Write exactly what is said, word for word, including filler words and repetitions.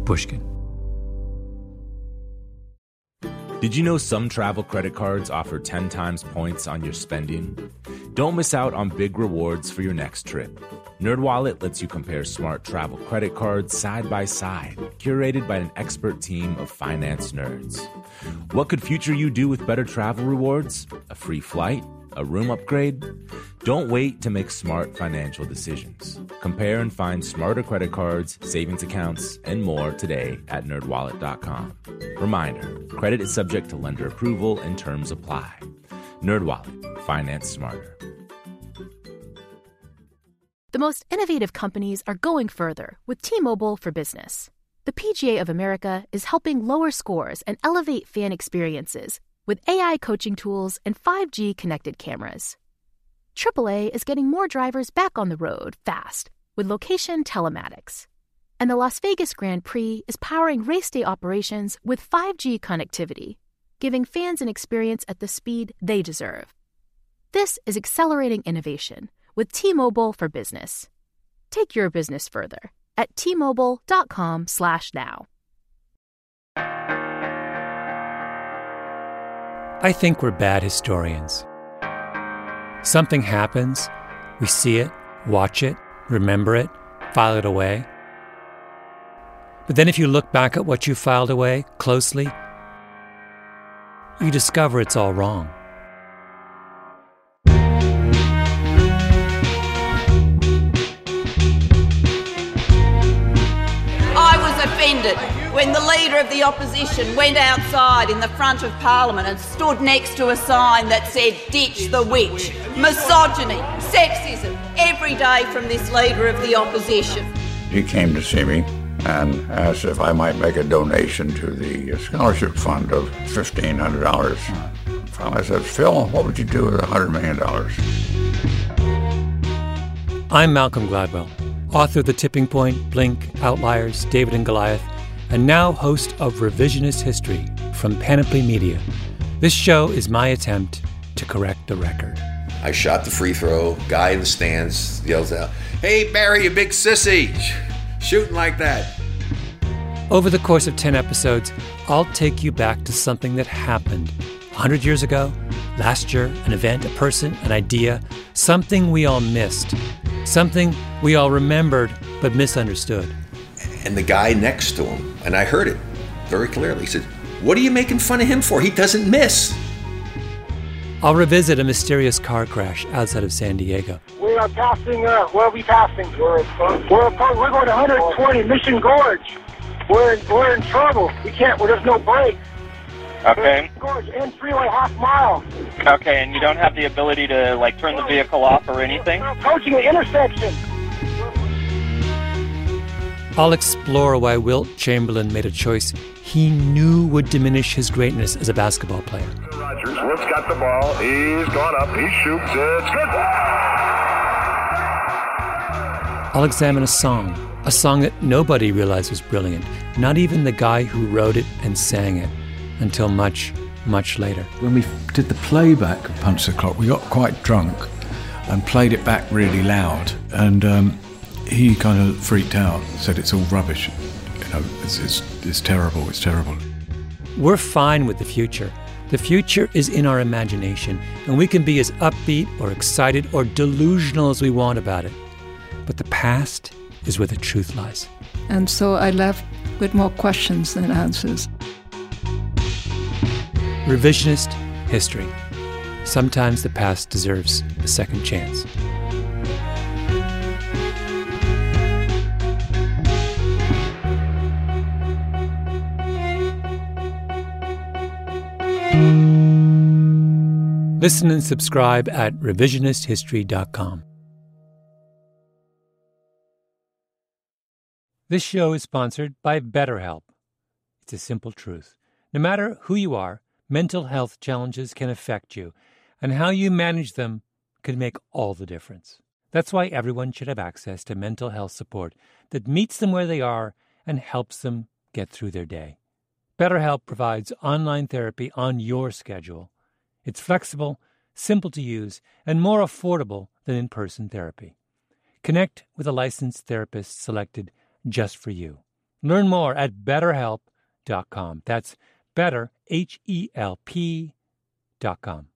Pushkin. Did you know some travel credit cards offer ten times points on your spending? Don't miss out on big rewards for your next trip. NerdWallet lets you compare smart travel credit cards side by side, curated by an expert team of finance nerds. What could future you do with better travel rewards? A free flight? A room upgrade? Don't wait to make smart financial decisions. Compare and find smarter credit cards, savings accounts, and more today at nerd wallet dot com. Reminder, credit is subject to lender approval and terms apply. NerdWallet, finance smarter. The most innovative companies are going further with T-Mobile for Business. The P G A of America is helping lower scores and elevate fan experiences with A I coaching tools and five G connected cameras. triple A is getting more drivers back on the road fast with location telematics. And the Las Vegas Grand Prix is powering race day operations with five G connectivity, giving fans an experience at the speed they deserve. This is accelerating innovation with T-Mobile for Business. Take your business further at T-Mobile.com slash now. I think we're bad historians. Something happens, we see it, watch it, remember it, file it away. But then if you look back at what you filed away closely, you discover it's all wrong. I was offended when the Leader of the Opposition went outside in the front of Parliament and stood next to a sign that said, "Ditch the witch." Misogyny, sexism, every day from this Leader of the Opposition. He came to see me and asked if I might make a donation to the scholarship fund of fifteen hundred dollars. I said, "Phil, what would you do with one hundred million dollars? I'm Malcolm Gladwell, author of The Tipping Point, Blink, Outliers, David and Goliath, and now host of Revisionist History from Panoply Media. This show is my attempt to correct the record. I shot the free throw. Guy in the stands yells out, "Hey, Barry, you big sissy, shooting like that." Over the course of ten episodes, I'll take you back to something that happened one hundred years ago, last year, an event, a person, an idea, something we all missed, something we all remembered but misunderstood. And the guy next to him, and I heard it very clearly, he said, "What are you making fun of him for? He doesn't miss." I'll revisit a mysterious car crash outside of San Diego. We are passing, uh, where are we passing? We're, we're, we're going one hundred twenty, Mission Gorge. We're in, we're in trouble. We can't, well, there's no brakes. Okay. Gorge, and freeway half mile. Okay, and you don't have the ability to, like, turn the vehicle off or anything? We're approaching an intersection. I'll explore why Wilt Chamberlain made a choice he knew would diminish his greatness as a basketball player. Rogers, Wilt's got the ball. He's gone up. He shoots. It's good. I'll examine a song, a song that nobody realized was brilliant, not even the guy who wrote it and sang it, until much, much later. When we did the playback of Punch the Clock, we got quite drunk and played it back really loud, and um, he kind of freaked out, said it's all rubbish. You know, it's, it's, it's terrible, it's terrible. We're fine with the future. The future is in our imagination, and we can be as upbeat or excited or delusional as we want about it. But the past is where the truth lies. And so I left with more questions than answers. Revisionist history. Sometimes the past deserves a second chance. Listen and subscribe at revisionist history dot com. This show is sponsored by BetterHelp. It's a simple truth. No matter who you are, mental health challenges can affect you, and how you manage them can make all the difference. That's why everyone should have access to mental health support that meets them where they are and helps them get through their day. BetterHelp provides online therapy on your schedule. It's flexible, simple to use, and more affordable than in-person therapy. Connect with a licensed therapist selected just for you. Learn more at better help dot com. That's better, H E L P dot com.